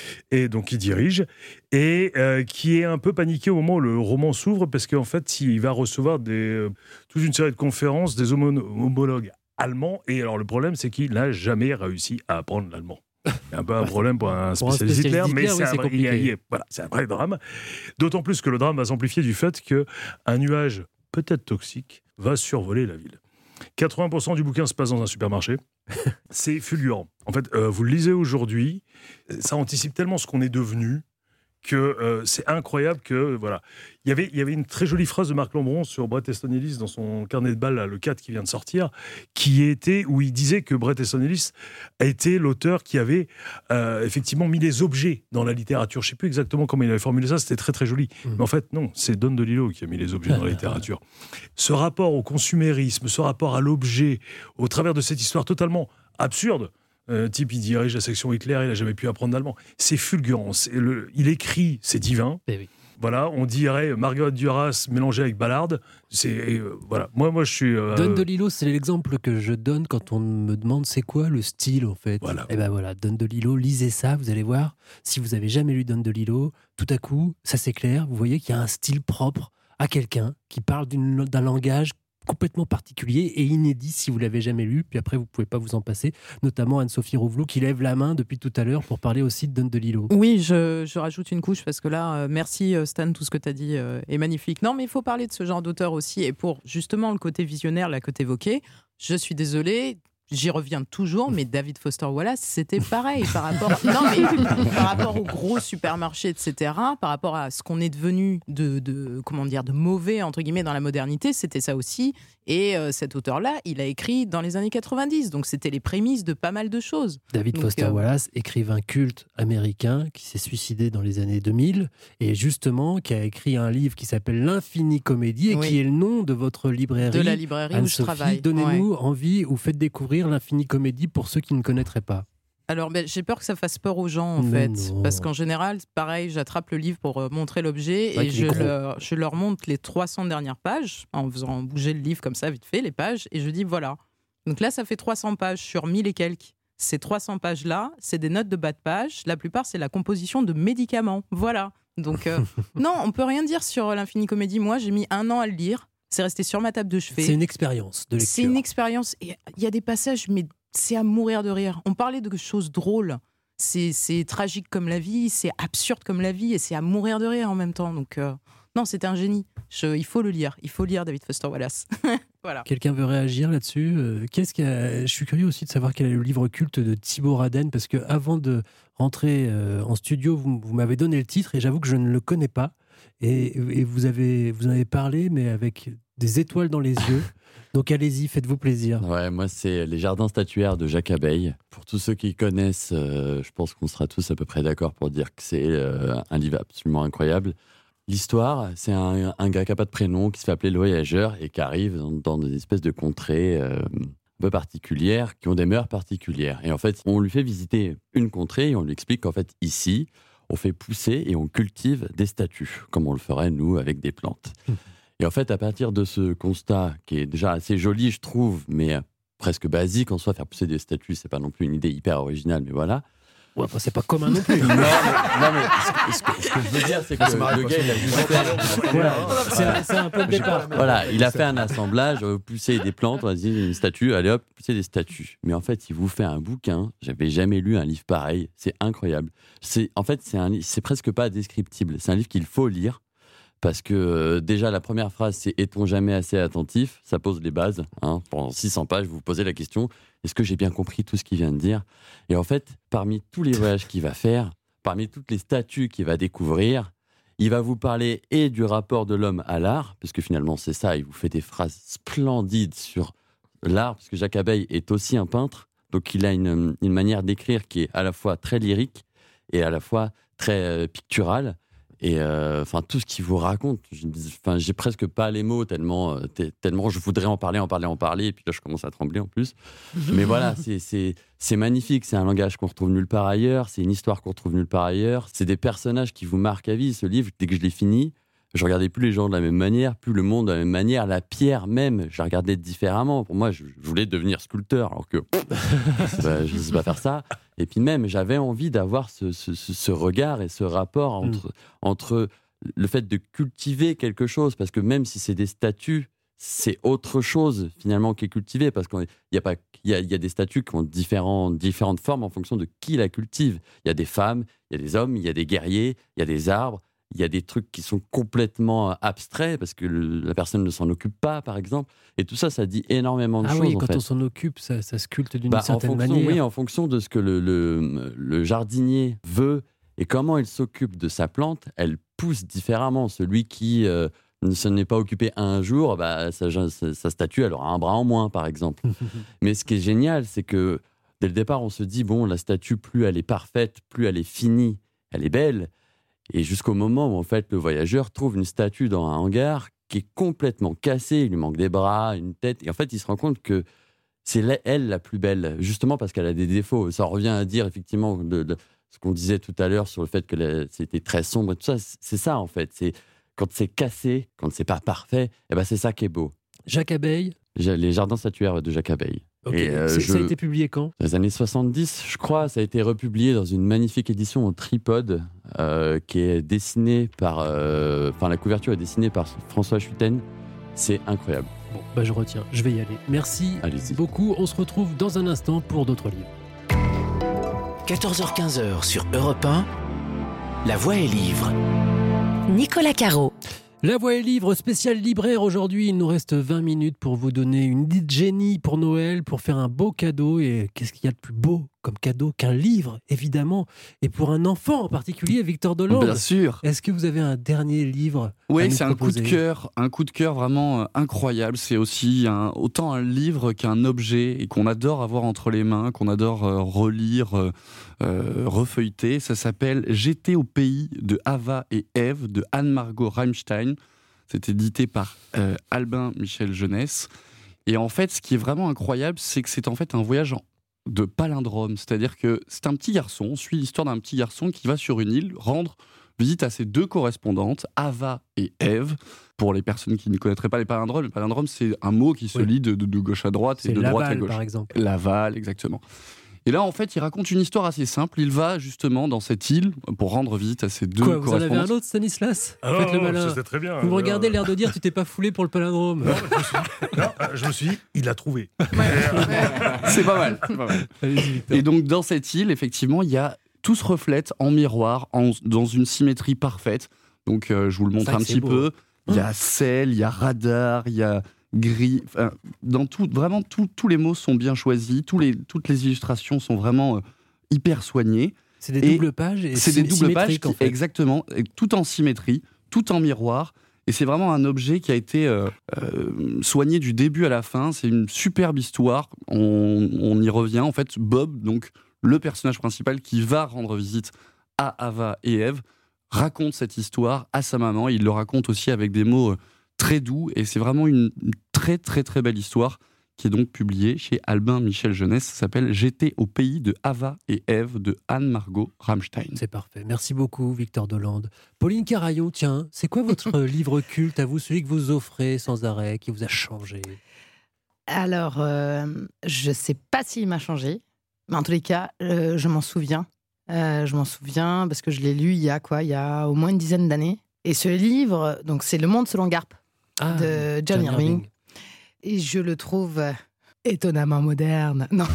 et donc il dirige et euh, qui est un peu paniqué au moment où le roman s'ouvre parce qu'en fait, il va recevoir des, euh, toute une série de conférences des homo- homologues allemand, et alors le problème c'est qu'il n'a jamais réussi à apprendre l'allemand. C'est un peu un problème pour un spécialiste Hitler, mais c'est, oui, un, vrai, il y a, il y a, voilà, c'est un vrai drame. D'autant plus que le drame va s'amplifier du fait qu'un nuage peut-être toxique va survoler la ville. quatre-vingts pour cent du bouquin se passe dans un supermarché. C'est fulgurant. En fait, euh, vous le lisez aujourd'hui, ça anticipe tellement ce qu'on est devenu que euh, c'est incroyable que voilà. Il y avait il y avait une très jolie phrase de Marc Lambron sur Bret Easton Ellis dans son carnet de balles là, le quatre qui vient de sortir, qui était où il disait que Bret Easton Ellis a été l'auteur qui avait euh, effectivement mis les objets dans la littérature. Je sais plus exactement comment il avait formulé ça, c'était très très joli. Mmh. Mais en fait non, c'est Don DeLillo qui a mis les objets dans la littérature. Ce rapport au consumérisme, ce rapport à l'objet, au travers de cette histoire totalement absurde. Euh, type, il dirige la section Hitler, il n'a jamais pu apprendre l'allemand. C'est fulgurant. C'est le, il écrit, c'est divin. Eh oui. Voilà, on dirait Marguerite Duras mélangée avec Ballard. C'est euh, voilà. Moi, moi, je suis. Euh, Don DeLillo, c'est l'exemple que je donne quand on me demande c'est quoi le style en fait. Voilà. Et ben voilà, Don DeLillo, lisez ça, vous allez voir. Si vous avez jamais lu Don DeLillo, tout à coup, ça s'éclaire. Vous voyez qu'il y a un style propre à quelqu'un qui parle d'une, d'un langage complètement particulier et inédit si vous l'avez jamais lu, puis après vous pouvez pas vous en passer, notamment Anne-Sophie Rouvelou qui lève la main depuis tout à l'heure pour parler aussi de Don DeLillo. Oui, je, je rajoute une couche parce que là, euh, merci Stan, tout ce que tu as dit euh, est magnifique. Non, mais il faut parler de ce genre d'auteur aussi, et pour justement le côté visionnaire, là, que tu évoquais, je suis désolée, j'y reviens toujours, mais David Foster Wallace, c'était pareil par rapport, non, mais, par rapport aux gros supermarchés, et cetera, par rapport à ce qu'on est devenu de, de, comment dire, de mauvais, entre guillemets, dans la modernité, c'était ça aussi. Et euh, cet auteur-là, il a écrit dans les années quatre-vingt-dix, donc c'était les prémices de pas mal de choses. David donc, Foster euh... Wallace, écrivain culte américain qui s'est suicidé dans les années deux mille, et justement qui a écrit un livre qui s'appelle L'Infinie Comédie, et oui. qui est le nom de votre librairie. De la librairie Anne-Sophie, où je travaille. Donnez-nous ouais. envie ou faites découvrir L'Infinie Comédie pour ceux qui ne connaîtraient pas. Alors, ben, j'ai peur que ça fasse peur aux gens, en Mais fait. non. Parce qu'en général, pareil, j'attrape le livre pour euh, montrer l'objet et je leur, je leur montre les trois cents dernières pages, en faisant bouger le livre comme ça, vite fait, les pages, et je dis voilà. Donc là, ça fait trois cents pages sur mille et quelques. Ces trois cents pages-là, c'est des notes de bas de page. La plupart, c'est la composition de médicaments. Voilà. Donc, euh, non, on peut rien dire sur l'Infinie Comédie. Moi, j'ai mis un an à le lire. C'est resté sur ma table de chevet. C'est une expérience de lecture. C'est une expérience. Il y a des passages, mais c'est à mourir de rire. On parlait de choses drôles. C'est, c'est tragique comme la vie, c'est absurde comme la vie, et c'est à mourir de rire en même temps. Donc, euh, non, c'était un génie. Je, il faut le lire. Il faut lire David Foster Wallace. Voilà. Quelqu'un veut réagir là-dessus euh, Qu'est-ce qu'il y a... Je suis curieux aussi de savoir quel est le livre culte de Thibaut Raden, parce que avant de rentrer euh, en studio, vous, vous m'avez donné le titre et j'avoue que je ne le connais pas. Et, et vous, avez, vous en avez parlé, mais avec des étoiles dans les yeux. Donc allez-y, faites-vous plaisir. Ouais, moi c'est Les Jardins statuaires de Jacques Abeille. Pour tous ceux qui connaissent, euh, je pense qu'on sera tous à peu près d'accord pour dire que c'est euh, un livre absolument incroyable. L'histoire, c'est un, un gars qui n'a pas de prénom, qui se fait appeler le voyageur et qui arrive dans, dans des espèces de contrées euh, un peu particulières, qui ont des mœurs particulières. Et en fait, on lui fait visiter une contrée et on lui explique qu'en fait, ici, on fait pousser et on cultive des statues, comme on le ferait, nous, avec des plantes. Et en fait, à partir de ce constat, qui est déjà assez joli, je trouve, mais presque basique en soi, faire pousser des statues, c'est pas non plus une idée hyper originale, mais voilà. Ouais, enfin, c'est pas commun non plus. non, mais, non, mais ce, que, ce que je veux dire, c'est que le gars, il a juste fait... Voilà. C'est, c'est un peu le départ. Voilà, il a fait un assemblage, euh, pousser des plantes, on va dire une statue, allez hop, pousser des statues. Mais en fait, il vous fait un bouquin, j'avais jamais lu un livre pareil, c'est incroyable. C'est, en fait, c'est, un, c'est presque pas descriptible, c'est un livre qu'il faut lire. Parce que euh, déjà, la première phrase, c'est « Est-on jamais assez attentif ?» Ça pose les bases. Hein. Pendant six cents pages, vous vous posez la question « Est-ce que j'ai bien compris tout ce qu'il vient de dire ?» Et en fait, parmi tous les voyages qu'il va faire, parmi toutes les statues qu'il va découvrir, il va vous parler et du rapport de l'homme à l'art, parce que finalement, c'est ça, il vous fait des phrases splendides sur l'art, parce que Jacques Abeille est aussi un peintre, donc il a une, une manière d'écrire qui est à la fois très lyrique et à la fois très euh, picturale. Et enfin euh, tout ce qu'il vous raconte, enfin j'ai presque pas les mots tellement euh, tellement je voudrais en parler, en parler, en parler, et puis là je commence à trembler en plus. Mais voilà, c'est c'est c'est magnifique, c'est un langage qu'on retrouve nulle part ailleurs, c'est une histoire qu'on retrouve nulle part ailleurs, c'est des personnages qui vous marquent à vie. Ce livre, dès que je l'ai fini, je regardais plus les gens de la même manière, plus le monde de la même manière, la pierre même, je la regardais différemment. Pour moi, je, je voulais devenir sculpteur, alors que bah, je ne sais pas faire ça. Et puis même, j'avais envie d'avoir ce, ce, ce regard et ce rapport entre, mmh. entre le fait de cultiver quelque chose, parce que même si c'est des statues, c'est autre chose finalement qui est cultivé, parce qu'il y a, pas, il y a, il y a des statues qui ont différents, différentes formes en fonction de qui la cultive. Il y a des femmes, il y a des hommes, il y a des guerriers, il y a des arbres. Il y a des trucs qui sont complètement abstraits parce que la personne ne s'en occupe pas, par exemple. Et tout ça, ça dit énormément de ah choses. Ah oui, en quand fait. on s'en occupe, ça, ça sculpte d'une bah, certaine en fonction, manière. Oui, en fonction de ce que le, le, le jardinier veut et comment il s'occupe de sa plante, elle pousse différemment. Celui qui euh, ne s'en est pas occupé un jour, bah, sa, sa, sa statue, elle aura un bras en moins, par exemple. Mais ce qui est génial, c'est que dès le départ, on se dit, bon, la statue, plus elle est parfaite, plus elle est finie, elle est belle. Et jusqu'au moment où, en fait, le voyageur trouve une statue dans un hangar qui est complètement cassée, il lui manque des bras, une tête, et en fait, il se rend compte que c'est la, elle la plus belle, justement parce qu'elle a des défauts. Ça revient à dire, effectivement, de, de ce qu'on disait tout à l'heure sur le fait que la, c'était très sombre et tout ça. C'est ça, en fait. C'est, quand c'est cassé, quand c'est pas parfait, eh ben, c'est ça qui est beau. Jacques Abeille ? Les Jardins statuaires de Jacques Abeille. Okay. Et euh, je... Ça a été publié quand ? Dans les années soixante-dix, je crois. Ça a été republié dans une magnifique édition en tripode euh, qui est dessinée par... Euh, enfin, la couverture est dessinée par François Schuiten. C'est incroyable. Bon, bah je retiens. Je vais y aller. Merci Allez-y. beaucoup. On se retrouve dans un instant pour d'autres livres. quatorze heures quinze sur Europe un, La Voix est livre. Nicolas Caro. La Voix est livre, spécial libraire aujourd'hui. Il nous reste vingt minutes pour vous donner une idée de génie pour Noël, pour faire un beau cadeau. Et qu'est-ce qu'il y a de plus beau comme cadeau qu'un livre, évidemment. Et pour un enfant en particulier, Victor Delande. Bien sûr. Est-ce que vous avez un dernier livre ? Oui, c'est un coup de cœur, un coup de cœur vraiment euh, incroyable. C'est aussi un, autant un livre qu'un objet et qu'on adore avoir entre les mains, qu'on adore euh, relire, euh, euh, refeuilleter. Ça s'appelle « J'étais au pays de Ava et Ève » de Anne-Margot Reimstein. C'est édité par euh, Albin Michel Jeunesse. Et en fait, ce qui est vraiment incroyable, c'est que c'est en fait un voyage en de palindrome, c'est-à-dire que c'est un petit garçon, on suit l'histoire d'un petit garçon qui va sur une île rendre visite à ses deux correspondantes, Ava et Ève. Pour les personnes qui ne connaîtraient pas les palindromes, le palindrome, c'est un mot qui se oui. lit de, de, de gauche à droite c'est et de Laval, droite à gauche. Par exemple. Laval, exactement. Et là, en fait, il raconte une histoire assez simple. Il va justement dans cette île pour rendre visite à ses deux Quoi, correspondantes. Vous en avez un autre, Stanislas ? Ah non, Faites le non, malin. c'était très bien. Vous me regardez l'air de dire tu t'es pas foulé pour le palindrome. Non, je me suis, non, je me suis dit, il l'a trouvé. C'est pas mal. C'est pas mal. Et donc, dans cette île, effectivement, il y a tout se reflète en miroir, en, dans une symétrie parfaite. Donc, euh, je vous le montre un petit beau. peu. Il y a sel, il y a radar, il y a, gris. Enfin, dans tout, vraiment, tout, tous les mots sont bien choisis. Tous les, toutes les illustrations sont vraiment euh, hyper soignées. C'est des doubles pages et c'est des doubles pages, qui, en fait. exactement, tout en symétrie, tout en miroir. Et c'est vraiment un objet qui a été euh, euh, soigné du début à la fin. C'est une superbe histoire. On, on y revient. En fait, Bob, donc le personnage principal qui va rendre visite à Ava et Ève, raconte cette histoire à sa maman. Il le raconte aussi avec des mots très doux. Et c'est vraiment une, une très, très, très belle histoire qui est donc publiée chez Albin Michel Jeunesse. Ça s'appelle « J'étais au pays de Ava et Ève » de Anne-Margot Rammstein. C'est parfait. Merci beaucoup, Victor Delande. Pauline Carayon, tiens, c'est quoi votre livre culte à vous, celui que vous offrez sans arrêt, qui vous a changé ? Alors, euh, je ne sais pas s'il m'a changé, mais en tous les cas, euh, je m'en souviens. Euh, je m'en souviens parce que je l'ai lu il y a quoi ? Il y a au moins une dizaine d'années. Et ce livre, donc, c'est Le Monde selon Garp ah, de John, John Irving. Irving. Et je le trouve étonnamment moderne. Non,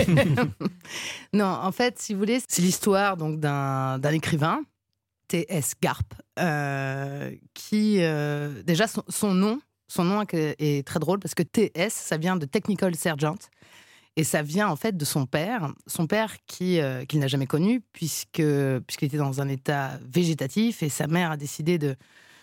non, en fait, si vous voulez, c'est l'histoire donc d'un, d'un écrivain, T S Garp, euh, qui euh, déjà son, son nom, son nom est très drôle parce que T S, ça vient de Technical Sergeant. Et ça vient en fait de son père, son père qui, euh, qu'il n'a jamais connu puisque, puisqu'il était dans un état végétatif et sa mère a décidé de,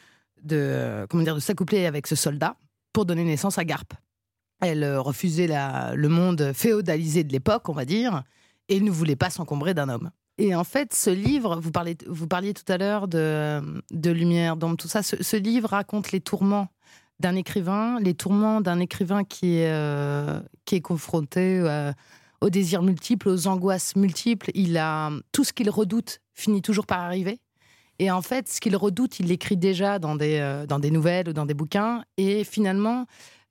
de, comment dire, de s'accoupler avec ce soldat pour donner naissance à Garp. Elle euh, refusait la, le monde féodalisé de l'époque, on va dire, et ne voulait pas s'encombrer d'un homme. Et en fait, ce livre, vous parliez, vous parliez tout à l'heure de, de Lumière, d'ombre, tout ça, ce, ce livre raconte les tourments d'un écrivain, les tourments d'un écrivain qui est, euh, qui est confronté euh, aux désirs multiples, aux angoisses multiples. Il a, tout ce qu'il redoute finit toujours par arriver. Et en fait, ce qu'il redoute, il l'écrit déjà dans des, euh, dans des nouvelles ou dans des bouquins. Et finalement,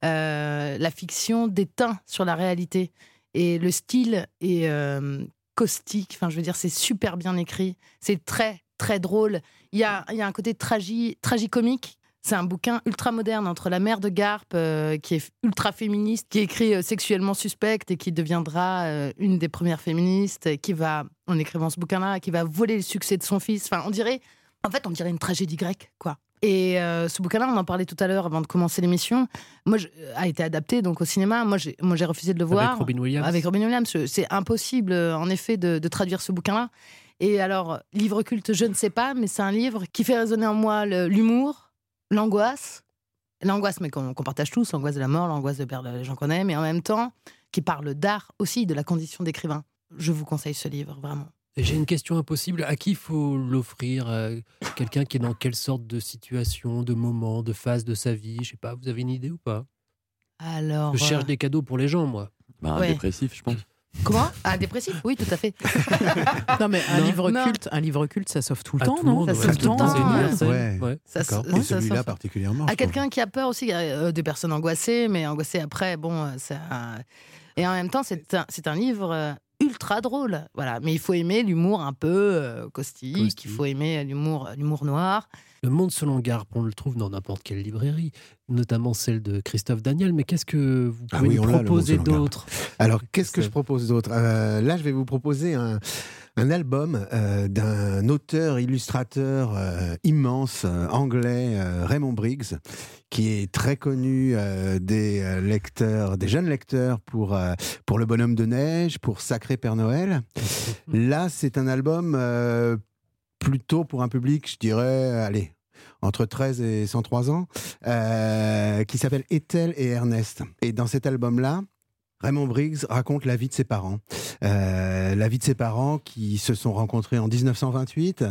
euh, la fiction déteint sur la réalité. Et le style est euh, caustique. Enfin, je veux dire, c'est super bien écrit. C'est très, très drôle. Il y a, il y a un côté tragi, tragicomique. C'est un bouquin ultra moderne entre la mère de Garp, euh, qui est ultra féministe, qui écrit euh, Sexuellement suspecte et qui deviendra euh, une des premières féministes, et qui va, en écrivant ce bouquin-là, qui va voler le succès de son fils. Enfin, on dirait, en fait, on dirait une tragédie grecque, quoi. Et euh, ce bouquin-là, on en parlait tout à l'heure avant de commencer l'émission, moi, je, a été adapté donc au cinéma. Moi, j'ai, moi, j'ai refusé de le voir. Avec Robin Williams. Avec Robin Williams. C'est impossible, en effet, de, de traduire ce bouquin-là. Et alors, livre culte, je ne sais pas, mais c'est un livre qui fait résonner en moi le, l'humour, l'angoisse, l'angoisse mais qu'on, qu'on partage tous, l'angoisse de la mort, l'angoisse de perdre les gens qu'on aime, mais en même temps, qui parle d'art aussi, de la condition d'écrivain. Je vous conseille ce livre, vraiment. Et j'ai une question impossible. À qui il faut l'offrir ? euh, Quelqu'un qui est dans quelle sorte de situation, de moment, de phase de sa vie ? Je sais pas, vous avez une idée ou pas ? Alors, je cherche euh... des cadeaux pour les gens, moi. Bah, un ouais. dépressif, je pense. Comment ? Un dépressif ? Oui, tout à fait. Non, mais un non. livre non. culte, un livre culte, ça sauve tout le à temps, tout non monde, Ça ouais. sauve tout le temps. C'est universel. Ouais. Ouais. Ça, D'accord. ça, Et celui-là ça, particulièrement. À quelqu'un qui a peur aussi, euh, des personnes angoissées, mais angoissées après, bon, ça. Et en même temps, c'est un, c'est un livre euh, ultra drôle, voilà. Mais il faut aimer l'humour un peu euh, caustique, caustique, il faut aimer l'humour, l'humour noir. Le Monde selon Garp, on le trouve dans n'importe quelle librairie, notamment celle de Christophe Daniel. Mais qu'est-ce que vous pouvez ah oui, nous proposer d'autre ? Alors, qu'est-ce que je propose d'autre ? euh, Là, je vais vous proposer un, un album euh, d'un auteur-illustrateur euh, immense, euh, anglais, euh, Raymond Briggs, qui est très connu euh, des euh, lecteurs, des jeunes lecteurs pour, euh, pour Le Bonhomme de Neige, pour Sacré Père Noël. Là, c'est un album euh, plutôt pour un public, je dirais, allez, entre treize et cent trois ans, euh, qui s'appelle Ethel et Ernest. Et dans cet album-là, Raymond Briggs raconte la vie de ses parents. Euh, la vie de ses parents qui se sont rencontrés en dix-neuf cent vingt-huit.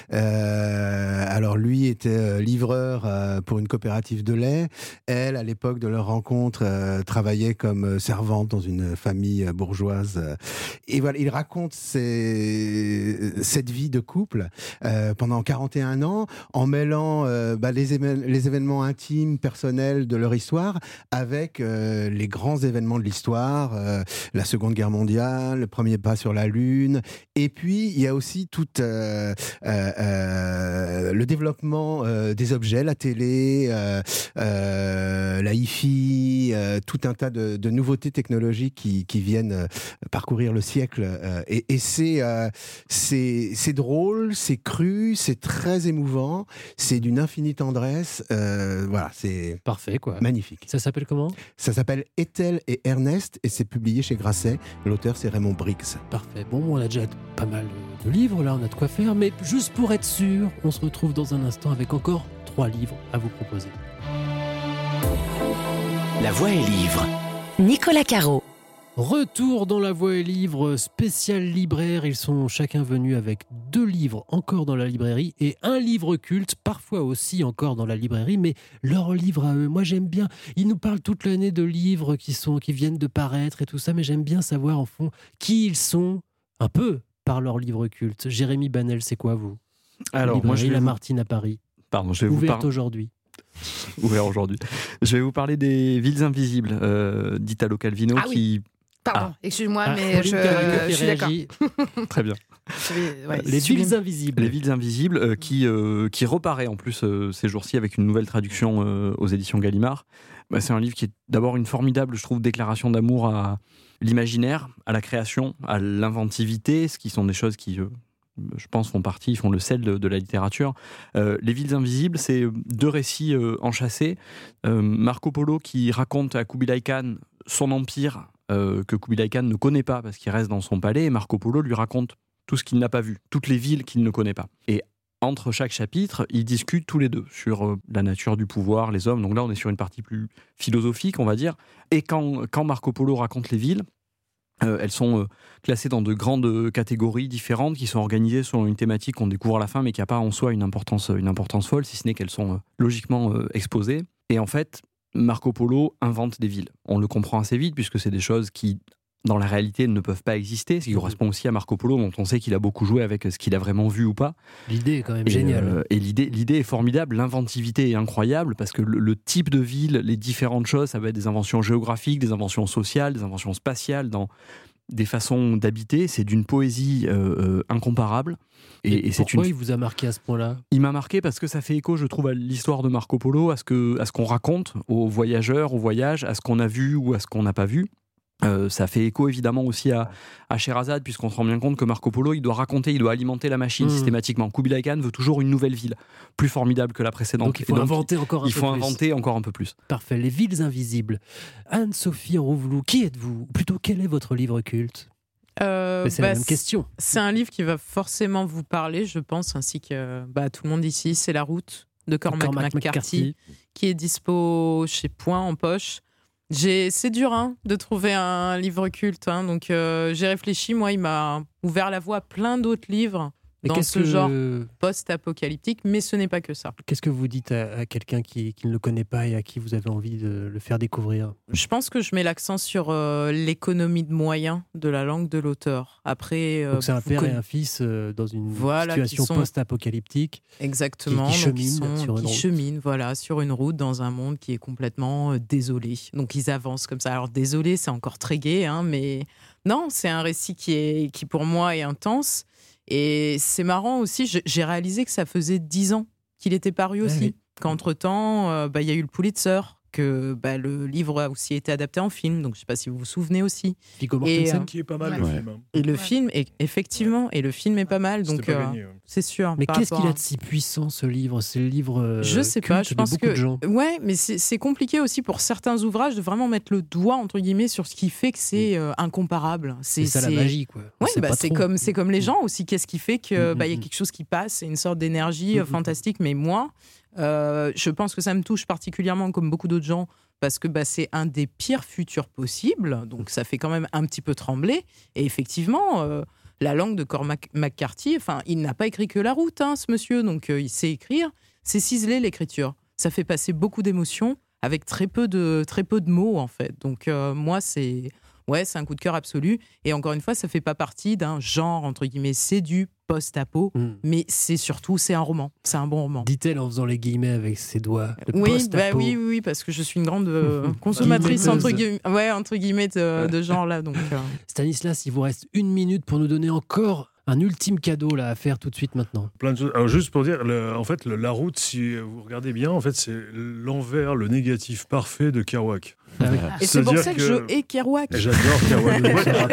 Euh, alors lui était livreur euh, pour une coopérative de lait. Elle, à l'époque de leur rencontre, euh, travaillait comme servante dans une famille bourgeoise. Et voilà, il raconte ces, cette vie de couple euh, pendant quarante et un ans, en mêlant euh, bah, les, éve- les événements intimes, personnels de leur histoire avec euh, les grands événements de l'histoire. Euh, la Seconde Guerre mondiale, lointain, le premier pas sur la Lune. Et puis, il y a aussi tout euh, euh, euh, le développement euh, des objets, la télé, euh, euh, la hi-fi, euh, tout un tas de, de nouveautés technologiques qui, qui viennent euh, parcourir le siècle. Euh, et et c'est, euh, c'est, c'est drôle, c'est cru, c'est très émouvant, c'est d'une infinie tendresse. Euh, voilà, c'est parfait, quoi. Magnifique. Ça s'appelle comment ? Ça s'appelle Ethel et Ernest et c'est publié chez Grasset. L'auteur, c'est Raymond Briggs. Parfait. Bon, on a déjà pas mal de livres, là, on a de quoi faire, mais juste pour être sûr, on se retrouve dans un instant avec encore trois livres à vous proposer. La Voix est livre. Nicolas Caro. Retour dans La Voix est livre, spécial libraire. Ils sont chacun venus avec deux livres encore dans la librairie et un livre culte, parfois aussi encore dans la librairie, mais leurs livres à eux, moi j'aime bien. Ils nous parlent toute l'année de livres qui, sont, qui viennent de paraître et tout ça, mais j'aime bien savoir en fond qui ils sont, un peu, par leurs livres cultes. Jérémy Banel, c'est quoi vous ? Alors, moi je vais Lamartine à Paris. Pardon, je vais Ouverte vous parler aujourd'hui. Ouvert aujourd'hui. Je vais vous parler des Villes invisibles euh, d'Italo Calvino ah, oui. qui Pardon, ah. excuse-moi, ah, mais je, je suis d'accord. Très bien. Ouais, les sublime. Villes invisibles. Les Villes invisibles euh, qui, euh, qui reparaît en plus euh, ces jours-ci avec une nouvelle traduction euh, aux éditions Gallimard. Bah, c'est un livre qui est d'abord une formidable, je trouve, déclaration d'amour à l'imaginaire, à la création, à l'inventivité, ce qui sont des choses qui, euh, je pense, font partie, font le sel de, de la littérature. Euh, les Villes invisibles, c'est deux récits euh, enchâssés. Euh, Marco Polo qui raconte à Kubilai Khan son empire, Euh, que Kubilai Khan ne connaît pas parce qu'il reste dans son palais, et Marco Polo lui raconte tout ce qu'il n'a pas vu, toutes les villes qu'il ne connaît pas. Et entre chaque chapitre, ils discutent tous les deux sur euh, la nature du pouvoir, les hommes. Donc là, on est sur une partie plus philosophique, on va dire. Et quand, quand Marco Polo raconte les villes, euh, elles sont euh, classées dans de grandes catégories différentes qui sont organisées selon une thématique qu'on découvre à la fin, mais qui n'a pas en soi une importance, une importance folle, si ce n'est qu'elles sont euh, logiquement euh, exposées. Et en fait, Marco Polo invente des villes. On le comprend assez vite puisque c'est des choses qui, dans la réalité, ne peuvent pas exister. Ce qui correspond aussi à Marco Polo, dont on sait qu'il a beaucoup joué avec ce qu'il a vraiment vu ou pas. L'idée est quand même et, géniale. Euh, et l'idée, l'idée est formidable, l'inventivité est incroyable parce que le, le type de ville, les différentes choses, ça va être des inventions géographiques, des inventions sociales, des inventions spatiales, dans des façons d'habiter. C'est d'une poésie euh, euh, incomparable. Et, et, et c'est pourquoi une... il vous a marqué à ce point-là ? Il m'a marqué parce que ça fait écho, je trouve, à l'histoire de Marco Polo, à ce, que, à ce qu'on raconte aux voyageurs, aux voyages, à ce qu'on a vu ou à ce qu'on n'a pas vu. Euh, ça fait écho évidemment aussi à, à Sherazade, puisqu'on se rend bien compte que Marco Polo, il doit raconter, il doit alimenter la machine mmh. systématiquement. Kubilai Khan veut toujours une nouvelle ville, plus formidable que la précédente. Donc il faut donc, inventer encore un il peu faut plus. inventer encore un peu plus. Parfait. Les Villes invisibles. Anne-Sophie Rouvelou, qui êtes-vous ? Ou plutôt, quel est votre livre culte ? Euh, c'est bah, la même question. C'est un livre qui va forcément vous parler, je pense, ainsi que bah, tout le monde ici. C'est La Route de Cormac, Cormac McCarthy, McCarthy, qui est dispo chez Point en poche. J'ai... C'est dur hein, de trouver un livre culte, hein, donc euh, j'ai réfléchi. Moi, il m'a ouvert la voie à plein d'autres livres mais dans ce que... genre post-apocalyptique, mais ce n'est pas que ça. Qu'est-ce que vous dites à, à quelqu'un qui, qui ne le connaît pas et à qui vous avez envie de le faire découvrir ? Je pense que je mets l'accent sur euh, l'économie de moyens de la langue de l'auteur. Après, euh, donc c'est un père conna... et un fils euh, dans une voilà, situation sont... post-apocalyptique. Exactement. Qui, qui cheminent sont, sur une qui route. cheminent, voilà, sur une route dans un monde qui est complètement euh, désolé. Donc ils avancent comme ça. Alors désolé, c'est encore très gai, hein, mais non, c'est un récit qui est, qui pour moi est intense. Et c'est marrant aussi, j'ai réalisé que ça faisait dix ans qu'il était paru aussi. Ouais, oui. Qu'entre-temps, euh, bah, y a eu le Pulitzer, que bah, le livre a aussi été adapté en film, donc je ne sais pas si vous vous souvenez aussi. Viggo Mortensen, euh, qui est pas mal ouais. le film. Hein. Et le film, est, effectivement, et le film est pas mal, donc pas euh, gagné, ouais. c'est sûr. Mais qu'est-ce qu'il à... a de si puissant ce livre ? C'est le livre euh, je sais pas, je pense de beaucoup que de gens. ouais, mais c'est compliqué aussi pour certains ouvrages de vraiment mettre le doigt entre guillemets sur ce qui fait que c'est euh, incomparable. C'est ça la magie, quoi. Ouais, bah, c'est comme c'est comme les gens aussi. Qu'est-ce qui fait que bah il y a quelque chose qui passe, c'est une sorte d'énergie euh, fantastique. Mais moi, euh, je pense que ça me touche particulièrement, comme beaucoup d'autres gens. Parce que bah, c'est un des pires futurs possibles, donc ça fait quand même un petit peu trembler. Et effectivement, euh, la langue de Cormac McCarthy, enfin, il n'a pas écrit que La Route, hein, ce monsieur, donc euh, il sait écrire. C'est ciselé l'écriture. Ça fait passer beaucoup d'émotions avec très peu de très peu de mots en fait. Donc euh, moi, c'est Ouais, c'est un coup de cœur absolu. Et encore une fois, ça fait pas partie d'un genre, entre guillemets, c'est du post-apo, mm. mais c'est surtout, c'est un roman. C'est un bon roman. Dit-elle en faisant les guillemets avec ses doigts. Oui, bah oui, oui, parce que je suis une grande euh, consommatrice, entre guillemets, ouais, entre guillemets de, de genre-là. Donc, euh... Stanislas, il vous reste une minute pour nous donner encore un ultime cadeau là, à faire tout de suite maintenant. Plein de choses. Alors, juste pour dire, le, en fait, le, la route, si vous regardez bien, en fait, c'est l'envers, le négatif parfait de Kerouac. Ah oui. Et c'est pour ça que, que je hais Kerouac. J'adore Kerouac.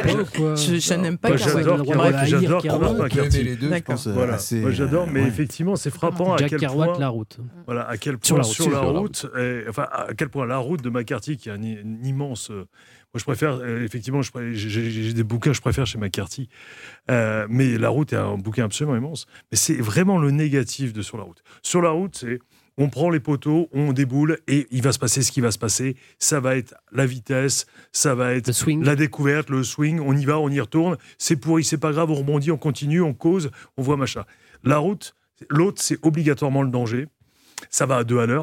je, je n'aime pas moi, Kerouac. J'adore Kerouac. J'adore Cormac McCarthy. Les deux, je pense, voilà. assez... Moi, j'adore, mais ouais. effectivement, c'est frappant Jack à quel Kerouac, point. la route. Voilà, à quel point sur la route, sur la route, et, enfin, à quel point la route de McCarthy, qui est un, un immense. Euh, moi, je préfère, euh, effectivement, je préfère, j'ai, j'ai des bouquins que je préfère chez McCarthy, euh, mais La Route est un bouquin absolument immense. Mais c'est vraiment le négatif de Sur la route. Sur la route, c'est on prend les poteaux, on déboule et il va se passer ce qui va se passer. Ça va être la vitesse, ça va être la découverte, le swing. On y va, on y retourne. C'est pourri, c'est pas grave, on rebondit, on continue, on cause, on voit machin. La route, l'autre, c'est obligatoirement le danger. Ça va à deux à l'heure.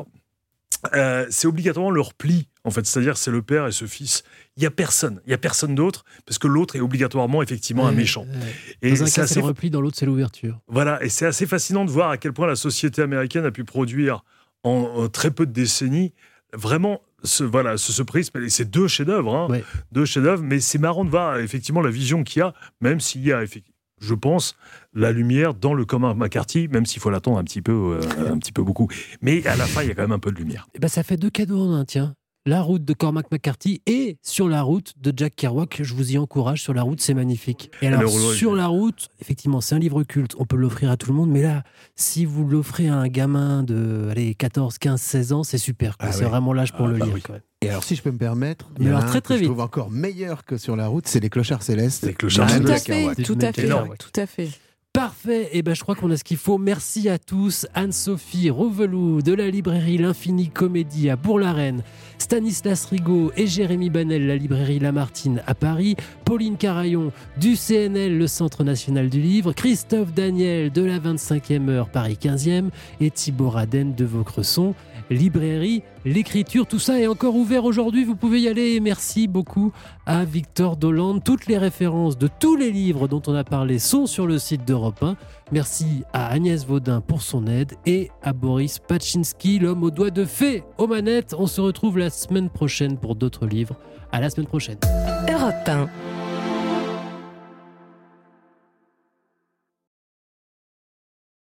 Euh, c'est obligatoirement le repli, en fait, c'est-à-dire c'est le père et ce fils. Il y a personne, il y a personne d'autre, parce que l'autre est obligatoirement effectivement ouais, un méchant. Ouais. Et dans un c'est cas assez... c'est le repli, dans l'autre c'est l'ouverture. Voilà, et c'est assez fascinant de voir à quel point la société américaine a pu produire en, en très peu de décennies vraiment ce, voilà, ce, ce prisme. Et c'est deux chefs-d'œuvre, hein, ouais. deux chefs-d'œuvre, mais c'est marrant de voir effectivement la vision qu'il y a, même s'il y a effectivement, je pense, la lumière dans le Cormac McCarthy, même s'il faut l'attendre un petit peu, euh, un petit peu beaucoup. Mais à la fin, il y a quand même un peu de lumière. Et ben, ça fait deux cadeaux en un, tiens. La route de Cormac McCarthy et Sur la route de Jack Kerouac. Je vous y encourage. Sur la route, c'est magnifique. Et alors, alors Sur la route, effectivement, c'est un livre culte. On peut l'offrir à tout le monde. Mais là, si vous l'offrez à un gamin de allez, quatorze, quinze, seize ans, c'est super. Quoi. Ah c'est oui. vraiment l'âge pour ah, le bah lire. Oui. Quand même. Et alors, si je peux me permettre, mais alors, très, un très que vite. je trouve encore meilleur que Sur la route, c'est Les Clochards Célestes. Les Clochards Célestes. Célestes. Tout à fait, tout à fait, énorme. tout à fait. Parfait, et ben je crois qu'on a ce qu'il faut. Merci à tous. Anne-Sophie Rouveloux de la librairie L'Infini Comédie à Bourg-la-Reine, Stanislas Rigaud et Jérémy Banel, la librairie Lamartine à Paris, Pauline Carayon du C N L, le Centre National du Livre, Christophe Daniel de la vingt-cinquième heure Paris quinzième et Thibaut Raden de Vaucresson, librairie L'écriture. Tout ça est encore ouvert aujourd'hui, vous pouvez y aller. Et merci beaucoup à Victor Dolande. Toutes les références de tous les livres dont on a parlé sont sur le site d'Europe un. Merci à Agnès Vaudin pour son aide et à Boris Pachinski, l'homme aux doigts de fée aux manettes. On se retrouve la semaine prochaine pour d'autres livres. À la semaine prochaine. Europe un.